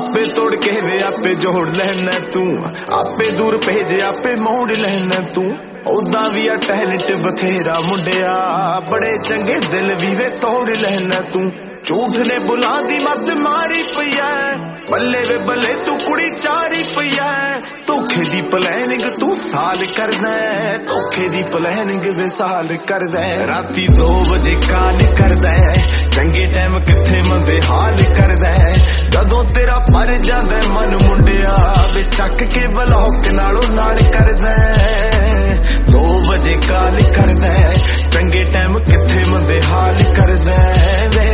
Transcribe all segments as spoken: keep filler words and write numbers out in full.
आपे तोड़ के वे आपे जोड़ लेना तू, आपे दूर भेजे आपे मोड़ लेना तू। उदा भी आ टैलेंट बथेरा मुंडिया, बड़े चंगे दिल भी वे तोड़ लेना तू। झूठ ने बुला दी मत मारी पईया, बल्ले वे बल्ले तू कुड़ी चारी पईया। धोखे दी प्लैनिंग तू साल करना, धोखे दी प्लैनिंग वे साल करदा। राती दो बजे काल करदा, चंगे टाइम किथे मंदे हाल करदा। जदों तेरा पर जांदा मन मुंडिया, वे चक के ब्लॉक नालों नाल करदा। दो बजे काल करदा, चंगे टाइम किथे मंदे हाल करदा वे।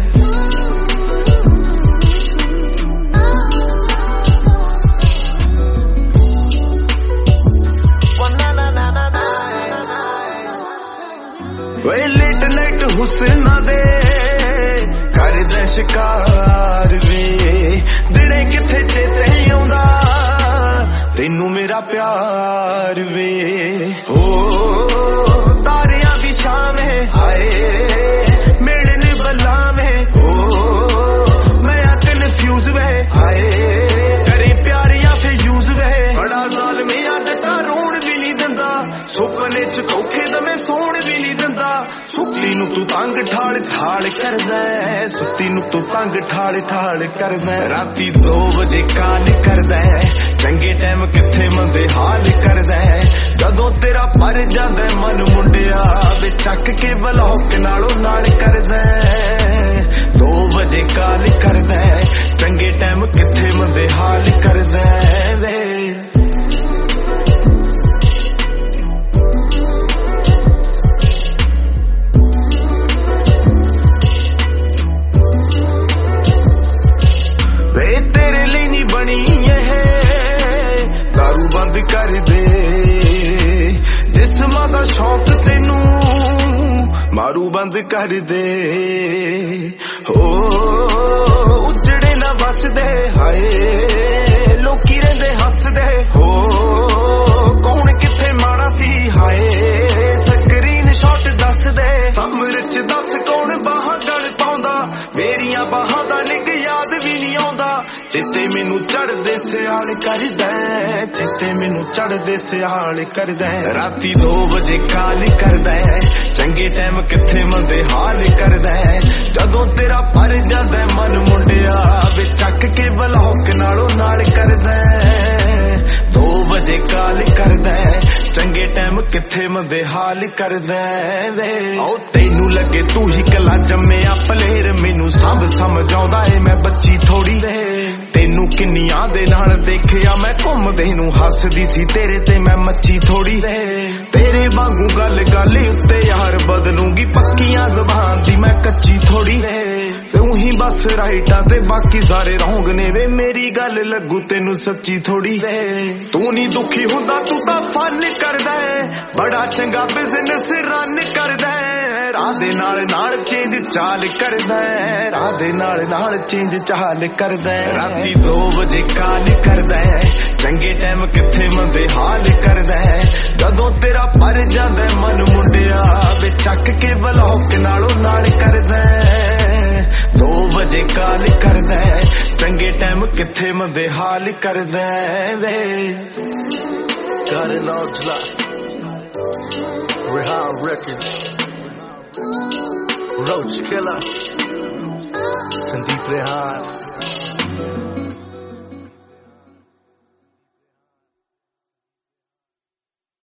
वे लेट नाइट हुस्ना दे करदा शिकार वे, दिने किथे चेते आउंदा तेनू मेरा प्यार वे। हो तारियां दी शाम है हाय मिलन बला में, हो मैं कन्फ्यूज वे हाय करे प्यार या फिर यूज वे। बड़ा ज़ालिम आ जट्टा रोण भी नहीं दिंदा, सुपने च धोखे दमे सोण भी नहीं दिंदा। सुत्ती नू तू तंग ठाल ठाल करदा, सुत्ती नू तू तंग ठाल ठाल करदा। राती दो बजे काल करदा, चंगे टाइम किथे मंदे हाल करदा। जदों तेरा पर जांदा मन मुंडिया, वे चक के ब्लॉक नालों नाल करदा। दो बजे काल करदा, चंगे टाइम किथे मंदे हाल करदा वे। कर दे जिस्मां दा शौक तेनू मारू बंद कर दे। हो उजड़े ना बस दे हाय लोकी रहिंदे हसदे। हो कौन किथे माड़ा सी हाय स्क्रीन शॉट दस दे। समर च दस कौन बाहां गल पाउंदा, मेरियां बाहां दा लिंक याद भी नहीं आउंदा। चित्ते मैनू चढ़दे सियाल करदा, चित्ते मैनू चढ़दे सियाल करदा। राती दो बजे काल करदा, चंगे टाइम किथे मंदे हाल करदा। जदों तेरा पर जांदा मन मुंडिया, वे चक के ब्लॉक नालों नाल करदा। दो बजे काल करदा, चंगे टाइम किथे मंदे हाल करदा वे। ओ तैनू लगे तू ही कला जम्मिया पलेर, मैनू सब समझ आउंदा ए मैं बच्ची थोड़ी वे। तेनू किन्नियां दे नाल देखिया मैं घुमदे नू, हसदी सी तेरे ते मैं मच्छी थोड़ी वे। तेरे वांगू गल गल उत्ते यार बदलूंगी, पक्कियां ज़बान दी मैं कच्ची थोड़ी वे। तू ही बस राइटा ते बाकी सारे रौंग ने वे, मेरी गल लगू तेनू सच्ची थोड़ी वे। तू नी दुखी हुंदा तू तां फन करदा है, बड़ा चंगा बिजनेस रन करदा है। राह दे नाल नाल चेंज चाल करदा है, राह दे नाल नाल चेंज चाल करदा है। राती दो बजे काल करदा है, चंगे टाइम किथे मंदे हाल करदा है। जदों तेरा पर जांदा मन मुंडिया, वे चक के ब्लॉक नालों नाल करदा है। दो बजे काल करदा है, चंगे टाइम किथे मंदे हाल करदा वे। Got it all drop. Rehan Records. Roach Killer. Sandeep Rehan.